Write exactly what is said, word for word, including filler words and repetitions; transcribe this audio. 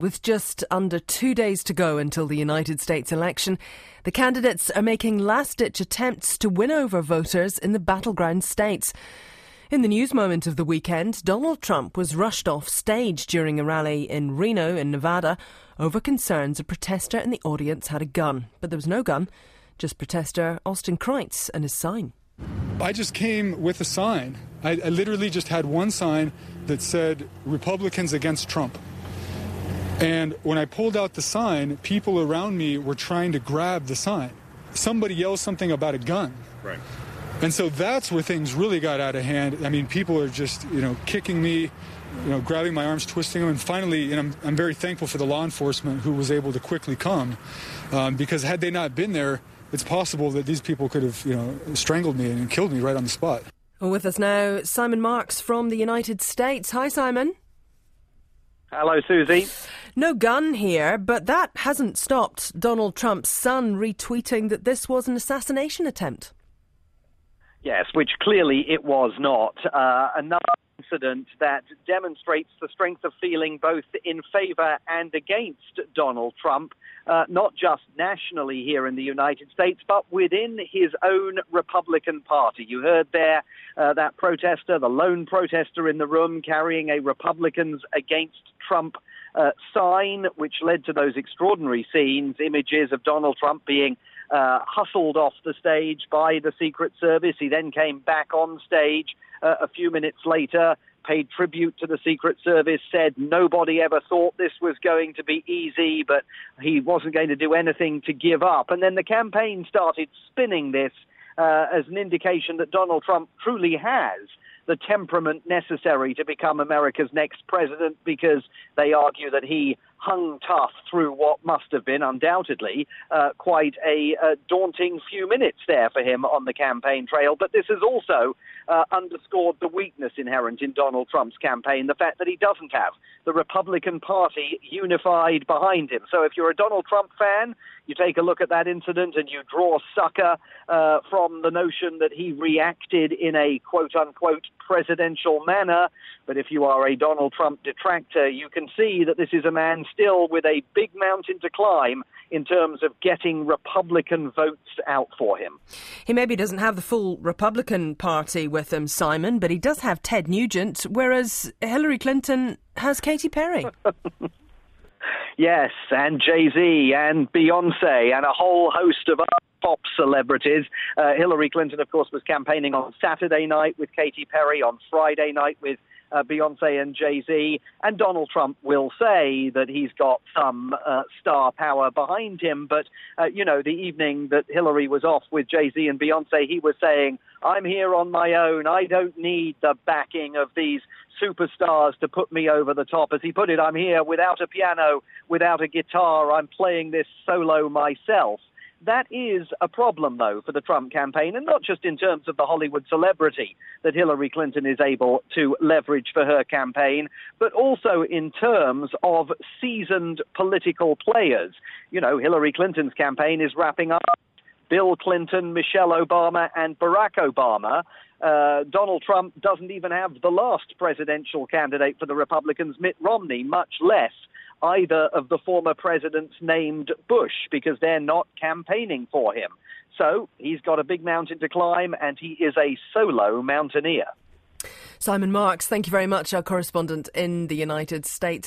With just under two days to go until the United States election, the candidates are making last-ditch attempts to win over voters in the battleground states. In the news moment of the weekend, Donald Trump was rushed off stage during a rally in Reno in Nevada over concerns a protester in the audience had a gun. But there was no gun, just protester Austin Kreitz and his sign. I just came with a sign. I, I literally just had one sign that said, "Republicans against Trump." And when I pulled out the sign, people around me were trying to grab the sign. Somebody yelled something about a gun. Right. And so that's where things really got out of hand. I mean, people are just, you know, kicking me, you know, grabbing my arms, twisting them. And finally, and I'm, I'm very thankful for the law enforcement who was able to quickly come. Um, because had they not been there, it's possible that these people could have, you know, strangled me and killed me right on the spot. With us now, Simon Marks from the United States. Hi, Simon. Hello, Susie. No gun here, but that hasn't stopped Donald Trump's son retweeting that this was an assassination attempt. Yes, which clearly it was not. Uh, another incident that demonstrates the strength of feeling both in favour and against Donald Trump, uh, not just nationally here in the United States, but within his own Republican Party. You heard there uh, that protester, the lone protester in the room, carrying a Republicans Against Trump uh, sign, which led to those extraordinary scenes, images of Donald Trump being Uh, hustled off the stage by the Secret Service. He then came back on stage uh, a few minutes later, paid tribute to the Secret Service, said nobody ever thought this was going to be easy, but he wasn't going to do anything to give up. And then the campaign started spinning this uh, as an indication that Donald Trump truly has the temperament necessary to become America's next president, because they argue that he hung tough through what must have been, undoubtedly, uh, quite a, a daunting few minutes there for him on the campaign trail. But this has also uh, underscored the weakness inherent in Donald Trump's campaign, the fact that he doesn't have the Republican Party unified behind him. So if you're a Donald Trump fan, you take a look at that incident and you draw succor uh, from the notion that he reacted in a quote-unquote presidential manner. But if you are a Donald Trump detractor, you can see that this is a man still with a big mountain to climb in terms of getting Republican votes out for him. He maybe doesn't have the full Republican Party with him, Simon, but he does have Ted Nugent, whereas Hillary Clinton has Katy Perry. Yes, and Jay-Z and Beyonce and a whole host of other pop celebrities. Uh, Hillary Clinton, of course, was campaigning on Saturday night with Katy Perry, on Friday night with Uh, Beyonce and Jay-Z, and Donald Trump will say that he's got some uh, star power behind him. But, uh, you know, the evening that Hillary was off with Jay-Z and Beyonce, he was saying, "I'm here on my own. I don't need the backing of these superstars to put me over the top." As he put it, "I'm here without a piano, without a guitar. I'm playing this solo myself." That is a problem, though, for the Trump campaign, and not just in terms of the Hollywood celebrity that Hillary Clinton is able to leverage for her campaign, but also in terms of seasoned political players. You know, Hillary Clinton's campaign is wrapping up Bill Clinton, Michelle Obama, and Barack Obama. Uh, Donald Trump doesn't even have the last presidential candidate for the Republicans, Mitt Romney, much less either of the former presidents named Bush, because they're not campaigning for him. So he's got a big mountain to climb, and he is a solo mountaineer. Simon Marks, thank you very much, our correspondent in the United States.